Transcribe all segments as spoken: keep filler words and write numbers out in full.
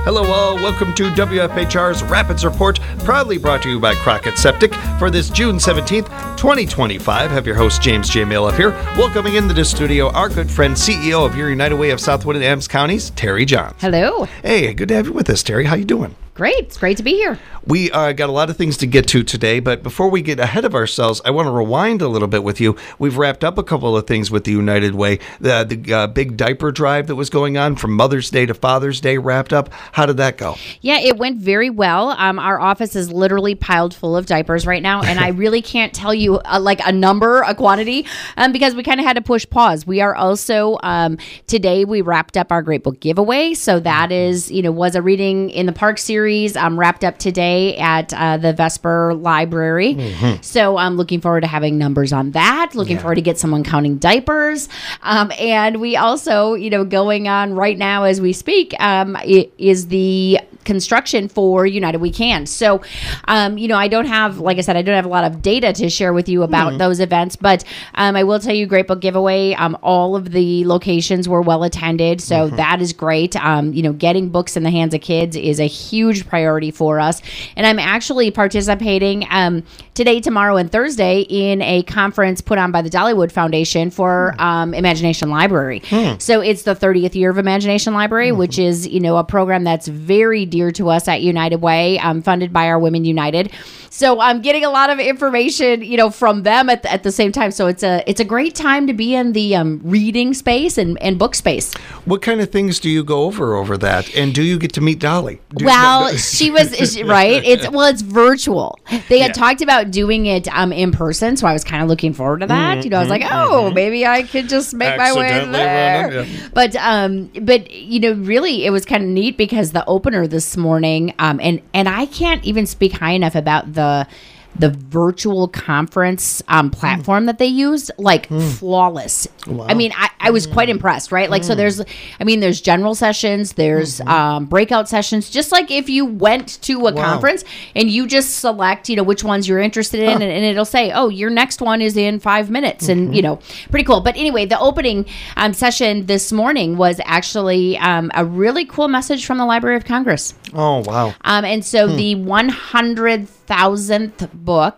Hello all, welcome to W F H R's Rapids Report, proudly brought to you by Crockett Septic for this June seventeenth, twenty twenty-five. Have your host James J. Mill up here, welcoming into the studio our good friend, C E O of your United Way of Southwood and Adams Counties, Terry Johns. Hello. Hey, good to have you with us, Terry. How you doing? Great. It's great to be here. We uh, got a lot of things to get to today, but before we get ahead of ourselves, I want to rewind a little bit with you. We've wrapped up a couple of things with the United Way. The, the uh, big diaper drive that was going on from Mother's Day to Father's Day wrapped up. How did that go? Yeah, it went very well. Um, our office is literally piled full of diapers right now, and I really can't tell you uh, like a number, a quantity, um, because we kind of had to push pause. We are also, um, today we wrapped up our Great Book giveaway. So that is, you know, was a Reading in the Park series um, wrapped up today at uh, the Vesper Library. Mm-hmm. So I'm looking forward to having numbers on that. Looking yeah. forward to get someone counting diapers. Um, and we also, you know, going on right now as we speak, um, is the construction for United We Can. So, um, you know, I don't have, like I said, I don't have a lot of data to share with you about mm-hmm. those events, but um, I will tell you, Great Book Giveaway, um, all of the locations were well attended. So mm-hmm. that is great. Um, you know, getting books in the hands of kids is a huge priority for us. And I'm actually participating um, today, tomorrow, and Thursday in a conference put on by the Dollywood Foundation for um, Imagination Library. Mm. So it's the thirtieth year of Imagination Library, mm-hmm. which is, you know, a program that's very dear to us at United Way, um, funded by our Women United. So I'm getting a lot of information, you know, from them at the, at the same time. So it's a it's a great time to be in the um, reading space and, and book space. What kind of things do you go over over that? And do you get to meet Dolly? Do, well, no, she was she, right. It's well, it's virtual. They had yeah. talked about doing it um, in person, so I was kind of looking forward to that. Mm-hmm, you know, I was like, oh, mm-hmm. maybe I could just make my way there. Run, yeah. But um, but you know, really, it was kind of neat because the opener this morning, um, and and I can't even speak high enough about the. the virtual conference um, platform mm. that they used, like mm. flawless. Wow. I mean, I, I was mm. quite impressed, right? Like, mm. so there's, I mean, there's general sessions, there's mm-hmm. um, breakout sessions, just like if you went to a wow. conference and you just select, you know, which ones you're interested in, huh. and, and it'll say, oh, your next one is in five minutes. Mm-hmm. And, you know, pretty cool. But anyway, the opening um, session this morning was actually um, a really cool message from the Library of Congress. Oh, wow. Um, and so hmm. the one hundred thousandth book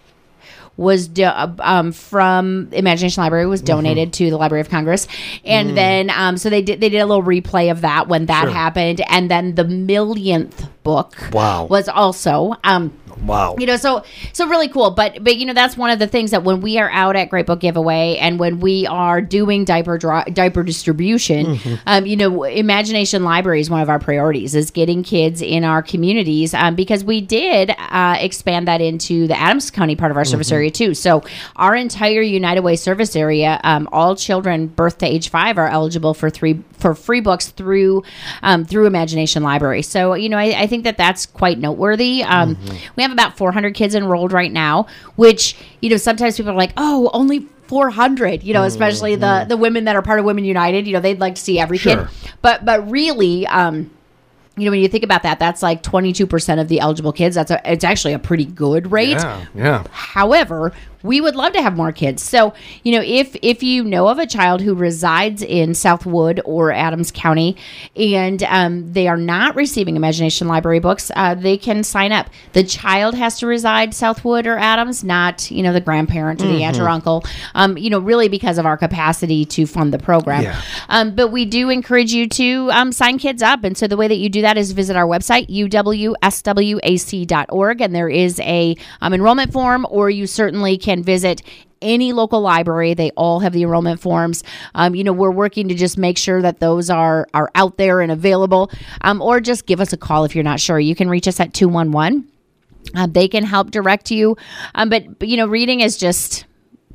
was do, um, from Imagination Library was donated mm-hmm. to the Library of Congress, and mm. then um, so they did they did a little replay of that when that sure. happened, and then the millionth book wow. was also um, wow you know so so really cool. But but you know that's one of the things that when we are out at Great Book Giveaway and when we are doing diaper dri- diaper distribution, mm-hmm. um, you know Imagination Library is one of our priorities, is getting kids in our communities, um, because we did uh, expand that into the Adams County part of our service mm-hmm. area too. So our entire United Way service area, um, all children birth to age five are eligible for three for free books through um, through Imagination Library. So you know I, I think that that's quite noteworthy. Um, mm-hmm. We have about four hundred kids enrolled right now, which, you know, sometimes people are like, oh, only four hundred, you know, especially mm-hmm. the, the women that are part of Women United, you know, they'd like to see every sure. kid. But, but really, um, you know, when you think about that, that's like twenty-two percent of the eligible kids. That's a, it's actually a pretty good rate. Yeah, yeah. However, we would love to have more kids. So, you know, if if you know of a child who resides in Southwood or Adams County and um, they are not receiving Imagination Library books, uh, they can sign up. The child has to reside Southwood or Adams, not, you know, the grandparent or the mm-hmm. aunt or uncle, um, you know, really because of our capacity to fund the program. Yeah. Um, but we do encourage you to um, sign kids up. And so the way that you do that is visit our website, U W S W A C dot org, and there is a um, enrollment form, or you certainly can visit any local library. They all have the enrollment forms. Um, you know, we're working to just make sure that those are are out there and available. Um, or just give us a call if you're not sure. You can reach us at two one one. Uh, they can help direct you. Um, but, but, you know, reading is just...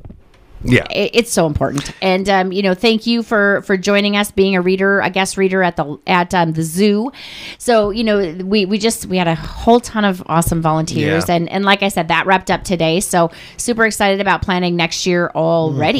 Yeah, it, it's so important. And, um, you know, thank you for, for joining us, being a reader, a guest reader at the at um, the zoo. So, you know, we, we just, we had a whole ton of awesome volunteers. Yeah. And, and like I said, that wrapped up today. So super excited about planning next year already. Mm-hmm.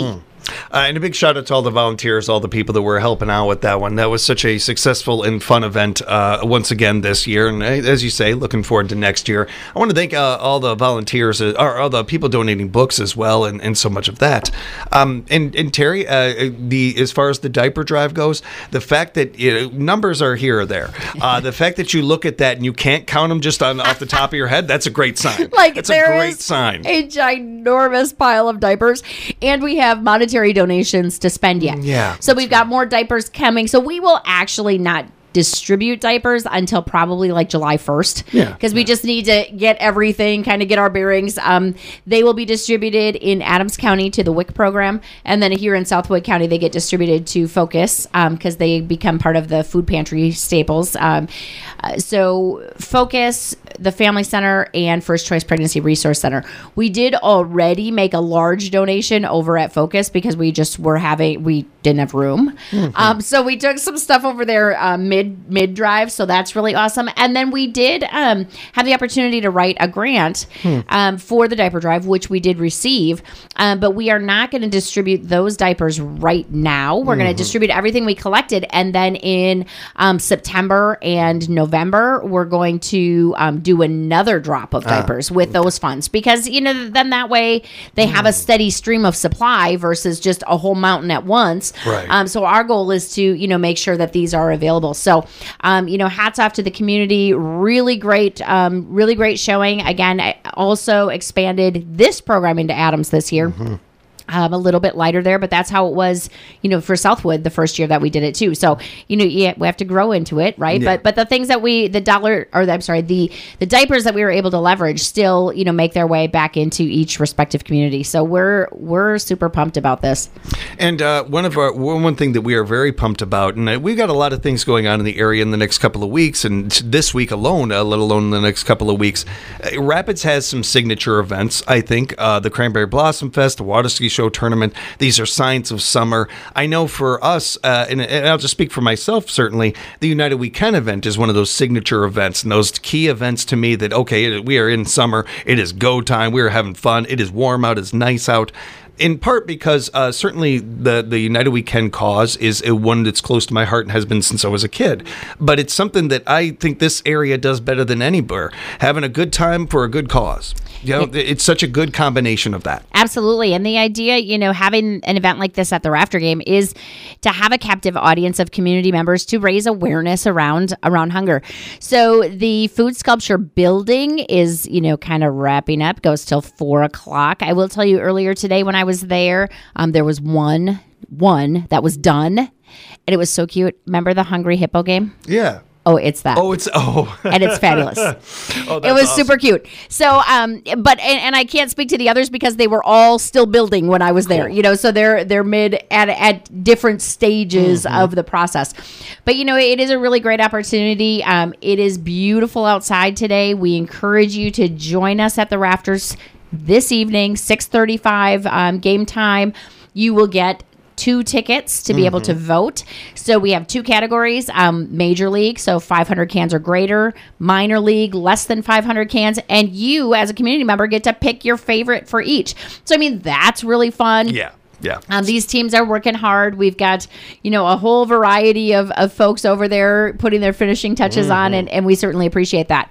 Uh, and a big shout out to all the volunteers, all the people that were helping out with that one. That was such a successful and fun event uh, once again this year. And uh, as you say, looking forward to next year. I want to thank uh, all the volunteers, uh, or all the people donating books as well, and, and so much of that. Um, and, and Terry, uh, the as far as the diaper drive goes, the fact that you know, numbers are here or there, uh, the fact that you look at that and you can't count them just on off the top of your head, that's a great sign. Like that's a there great is sign. A ginormous pile of diapers, and we have monetary donations to spend yet. Yeah, so we've got more diapers coming. So we will actually not distribute diapers until probably like July first. Yeah. Because we yeah. just need to get everything, kind of get our bearings. Um, they will be distributed in Adams County to the W I C program. And then here in Southwood County, they get distributed to Focus because um, they become part of the food pantry staples. Um, uh, so Focus, the Family Center, and First Choice Pregnancy Resource Center. We did already make a large donation over at Focus because we just were having, we didn't have room. Mm-hmm. Um, so we took some stuff over there um, mid mid drive, so that's really awesome. And then we did um, have the opportunity to write a grant hmm. um, for the diaper drive, which we did receive. Um, but we are not going to distribute those diapers right now. We're mm-hmm. going to distribute everything we collected, and then in um, September and November, we're going to um, do another drop of diapers ah, with okay. those funds, because you know then that way they mm. have a steady stream of supply versus just a whole mountain at once. Right. Um, so our goal is to you know make sure that these are available. So, um, you know, hats off to the community. Really great, um, really great showing. Again, I also expanded this program into Adams this year. Mm-hmm. Um, a little bit lighter there, but that's how it was, you know, for Southwood the first year that we did it too. So, you know, yeah, we have to grow into it, right? Yeah. But but the things that we, the dollar, or the, I'm sorry, the the diapers that we were able to leverage still, you know, make their way back into each respective community. So we're we're super pumped about this. And uh, one of our one thing that we are very pumped about, and we've got a lot of things going on in the area in the next couple of weeks, and this week alone, uh, let alone the next couple of weeks. Uh, Rapids has some signature events. I think uh, the Cranberry Blossom Fest, the Water Ski Show Tournament. These are signs of summer. I know for us, uh, and, and I'll just speak for myself, certainly, the United Weekend event is one of those signature events and those key events to me that, okay, we are in summer. It is go time. We are having fun. It is warm out. It's nice out. In part because uh, certainly the, the United Weekend cause is a one that's close to my heart and has been since I was a kid. But it's something that I think this area does better than anywhere. Having a good time for a good cause. You know, it's such a good combination of that. Absolutely. And the idea, you know, having an event like this at the Rafter Game is to have a captive audience of community members to raise awareness around around hunger. So the food sculpture building is, you know, kind of wrapping up, goes till four o'clock. I will tell you earlier today when I was there, um, there was one, one that was done, and it was so cute. Remember the Hungry Hippo game? Yeah. Oh, it's that. Oh, it's, oh. And it's fabulous. Oh, it was awesome. super cute. So, um, but, and, and I can't speak to the others because they were all still building when I was there, cool. you know, so they're, they're mid at, at different stages mm-hmm. of the process. But, you know, it is a really great opportunity. Um, it is beautiful outside today. We encourage you to join us at the Rafters this evening, six thirty-five um, game time. You will get two tickets to be mm-hmm. able to vote. So we have two categories, um, Major League, so five hundred cans or greater, Minor League, less than five hundred cans, and you as a community member get to pick your favorite for each. So, I mean, that's really fun. Yeah. Yeah. Um, these teams are working hard. We've got, you know, a whole variety of, of folks over there putting their finishing touches mm-hmm. on, and, and we certainly appreciate that.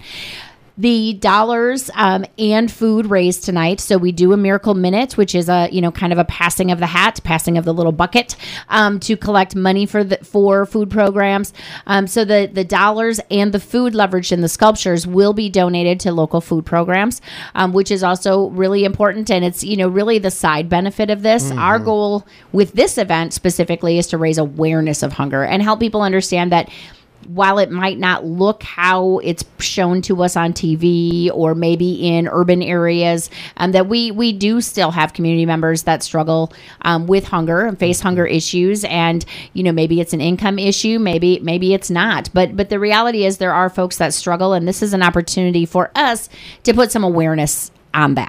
The dollars um, and food raised tonight. So we do a Miracle Minute, which is a, you know, kind of a passing of the hat, passing of the little bucket um, to collect money for the for food programs. Um, so the, the dollars and the food leveraged in the sculptures will be donated to local food programs, um, which is also really important. And it's, you know, really the side benefit of this. Mm-hmm. Our goal with this event specifically is to raise awareness of hunger and help people understand that while it might not look how it's shown to us on T V or maybe in urban areas, um, that we we do still have community members that struggle um, with hunger and face hunger issues. And, you know, maybe it's an income issue, maybe maybe it's not. But but the reality is there are folks that struggle, and this is an opportunity for us to put some awareness on that.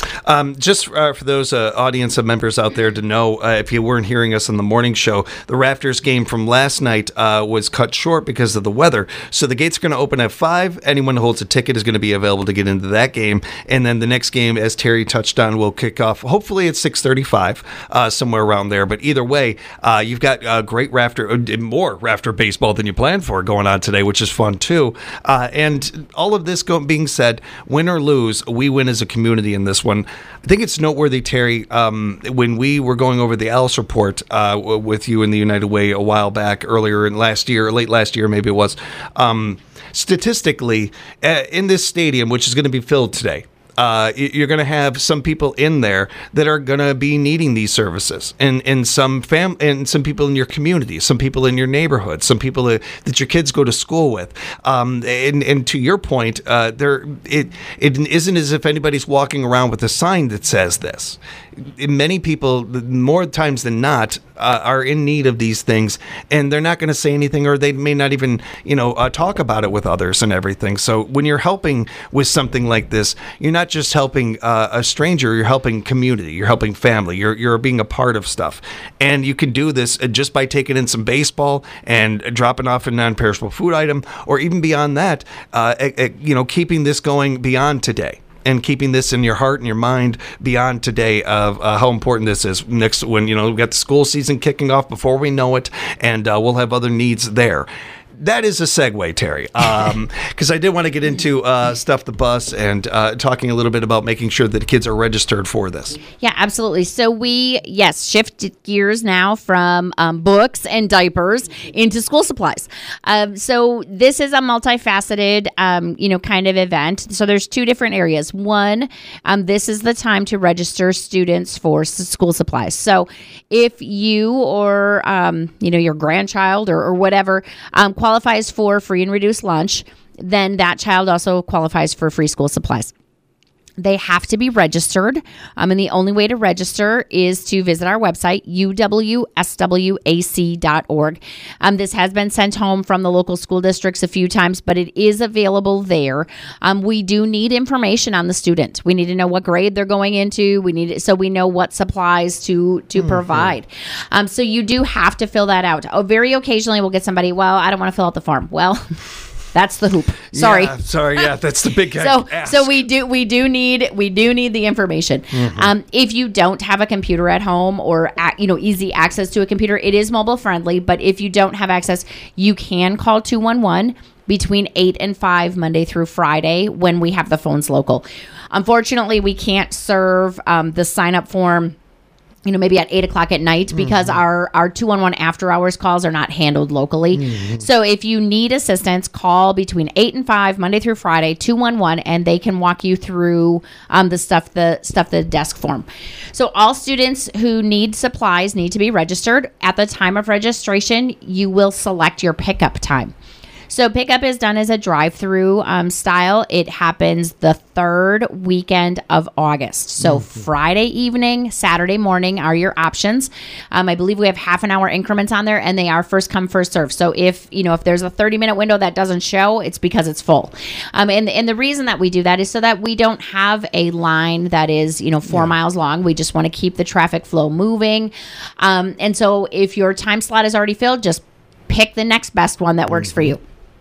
Um, just uh, for those uh, audience of members out there to know, uh, if you weren't hearing us on the morning show, the Raptors game from last night uh, was cut short because of the weather. So the gates are going to open at five. Anyone who holds a ticket is going to be available to get into that game. And then the next game, as Terry touched on, will kick off hopefully at six thirty-five, uh, somewhere around there. But either way, uh, you've got uh, great Raptor, uh, more Raptor baseball than you planned for going on today, which is fun too. Uh, and all of this go- being said, win or lose, we win as a community in this one. I think it's noteworthy, Terry, um, when we were going over the Alice report uh, w- with you in the United Way a while back, earlier in last year, late last year maybe it was, um, statistically, uh, in this stadium, which is going to be filled today, Uh, you're going to have some people in there that are going to be needing these services, and and some fam and some people in your community, some people in your neighborhood, some people that, that your kids go to school with. Um, and and to your point, uh, there it it isn't as if anybody's walking around with a sign that says this. Many people, more times than not, uh, are in need of these things, and they're not going to say anything, or they may not even, you know, uh, talk about it with others and everything. So when you're helping with something like this, you're not just helping uh, a stranger, you're helping community, you're helping family, you're you're being a part of stuff. And you can do this just by taking in some baseball and dropping off a non-perishable food item, or even beyond that, uh, you know, keeping this going beyond today. And keeping this in your heart and your mind beyond today of uh, how important this is. Next, when, you know, we've got the school season kicking off before we know it, and uh, we'll have other needs there. That is a segue, Terry, because um, I did want to get into uh, Stuff the Bus and uh, talking a little bit about making sure that kids are registered for this. Yeah, absolutely. So we, yes, shift gears now from um, books and diapers into school supplies. Um, so this is a multifaceted, um, you know, kind of event. So there's two different areas. One, um, this is the time to register students for s- school supplies. So if you or, um, you know, your grandchild or, or whatever um, qualifies for free and reduced lunch, then that child also qualifies for free school supplies. They have to be registered, um, and the only way to register is to visit our website, u w s w a c dot org. Um, this has been sent home from the local school districts a few times, but it is available there. Um, we do need information on the student. We need to know what grade they're going into. We need so we know what supplies to to mm-hmm. provide. Um, so you do have to fill that out. Oh, very occasionally, we'll get somebody, well, I don't want to fill out the form. Well... That's the hoop. Sorry. Yeah, sorry. Yeah, that's the big guy. So, ask. so we do we do need we do need the information. Mm-hmm. Um, if you don't have a computer at home or you know easy access to a computer, it is mobile friendly. But if you don't have access, you can call two one one between eight and five Monday through Friday when we have the phones local. Unfortunately, we can't serve um, the sign up form, you know, maybe at eight o'clock at night because mm-hmm. our, our two one one after hours calls are not handled locally. Mm-hmm. So if you need assistance, call between eight and five, Monday through Friday, two one one, and they can walk you through um, the stuff, the stuff, the desk form. So all students who need supplies need to be registered. At the time of registration, you will select your pickup time. So pickup is done as a drive-through um, style. It happens the third weekend of August. So mm-hmm. Friday evening, Saturday morning are your options. Um, I believe we have half an hour increments on there, and they are first come, first serve. So if you know if there's a thirty minute window that doesn't show, it's because it's full. Um, and and the reason that we do that is so that we don't have a line that is you know four yeah. miles long. We just want to keep the traffic flow moving. Um, and so if your time slot is already filled, just pick the next best one that works mm-hmm. for you.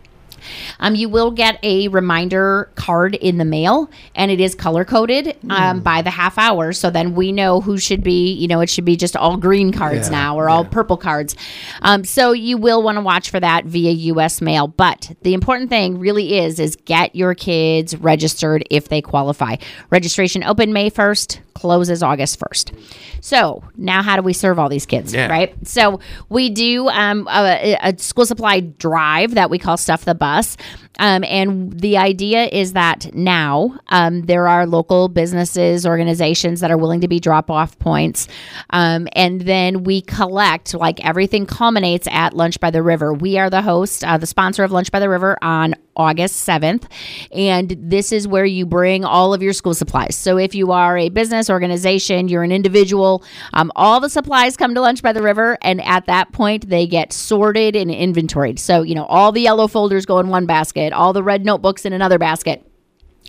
Um, you will get a reminder card in the mail, and it is color coded um, mm. by the half hour. So then we know who should be, you know, it should be just all green cards yeah, now or yeah. all purple cards. Um, so you will want to watch for that via U S mail. But the important thing really is, is get your kids registered if they qualify. Registration open May first, closes August first. So now how do we serve all these kids, yeah. right? So we do um, a, a school supply drive that we call Stuff the Bus. Um, and the idea is that now um, there are local businesses, organizations that are willing to be drop-off points. Um, and then we collect, like everything culminates at Lunch by the River. We are the host, uh, the sponsor of Lunch by the River on August seventh. And this is where you bring all of your school supplies. So if you are a business organization, you're an individual, um, all the supplies come to Lunch by the River. And at that point, they get sorted and inventoried. So, you know, all the yellow folders go in one basket, all the red notebooks in another basket.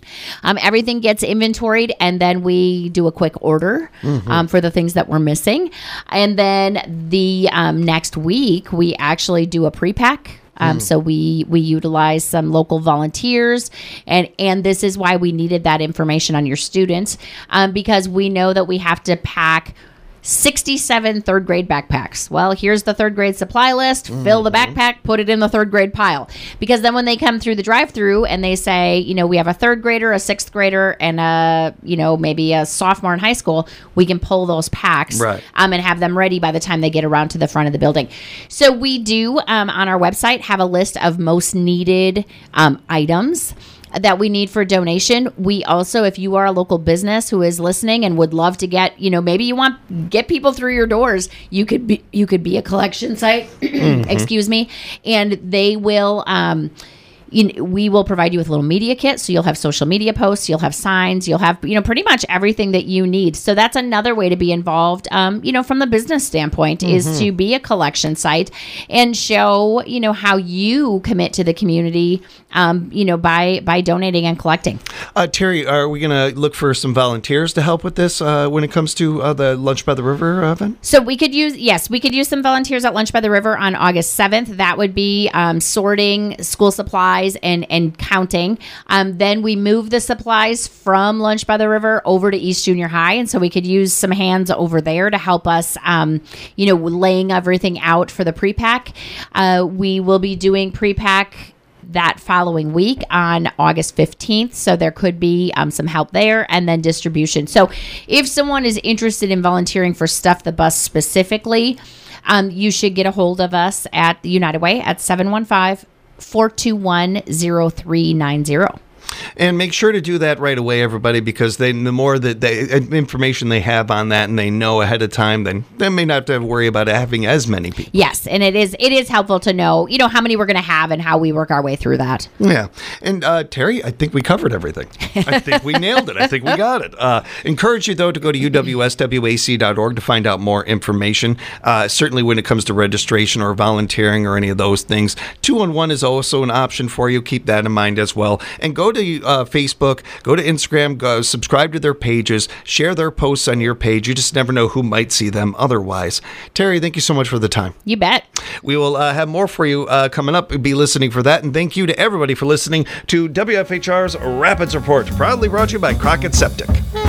Um, everything gets inventoried, and then we do a quick order mm-hmm. um, for the things that we're missing. And then the um, next week, we actually do a pre-pack. Um, mm. So we we utilize some local volunteers, and and this is why we needed that information on your students, um, because we know that we have to pack sixty-seven third grade backpacks. Well, here's the third grade supply list. Mm-hmm. Fill the backpack, put it in the third grade pile. Because then when they come through the drive-through and they say, you know, we have a third grader, a sixth grader, and a, you know, maybe a sophomore in high school, we can pull those packs right. um, and have them ready by the time they get around to the front of the building. So we do um, on our website have a list of most needed um, items that we need for donation. We also, if you are a local business who is listening and would love to get, you know, maybe you want get people through your doors, you could be you could be a collection site, mm-hmm. excuse me, and they will um You know, we will provide you with a little media kit. So you'll have social media posts, you'll have signs, you'll have, you know, pretty much everything that you need. So that's another way to be involved, um, you know, from the business standpoint mm-hmm. is to be a collection site and show, you know, how you commit to the community, um, you know, by, by donating and collecting. Uh, Terry, are we going to look for some volunteers to help with this uh, when it comes to uh, the Lunch by the River event? So we could use, yes, we could use some volunteers at Lunch by the River on August seventh. That would be um, sorting school supplies and and counting. Um, then we move the supplies from Lunch by the River over to East Junior High, and so we could use some hands over there to help us, um, you know, laying everything out for the pre-pack. Uh, we will be doing pre-pack that following week on August fifteenth. So there could be um, some help there, and then distribution. So if someone is interested in volunteering for Stuff the Bus specifically, um, you should get a hold of us at the United Way at seven one five, four two one, zero three nine zero. And make sure to do that right away, everybody, because they, the more that they, information they have on that and they know ahead of time, then they may not have to worry about having as many people. Yes, and it is it is helpful to know, you know, how many we're going to have and how we work our way through that. Yeah. And uh, Terry, I think we covered everything. I think we nailed it. I think we got it. Uh, encourage you, though, to go to U W S W A C dot org to find out more information. Uh, certainly when it comes to registration or volunteering or any of those things. two one one is also an option for you. Keep that in mind as well. And go to Uh, Facebook, go to Instagram, go subscribe to their pages, share their posts on your page. You just never know who might see them otherwise. Terry, thank you so much for the time. You bet. We will uh, have more for you uh, coming up. Be listening for that. And thank you to everybody for listening to W F H R's Rapids Report, proudly brought to you by Crockett Septic.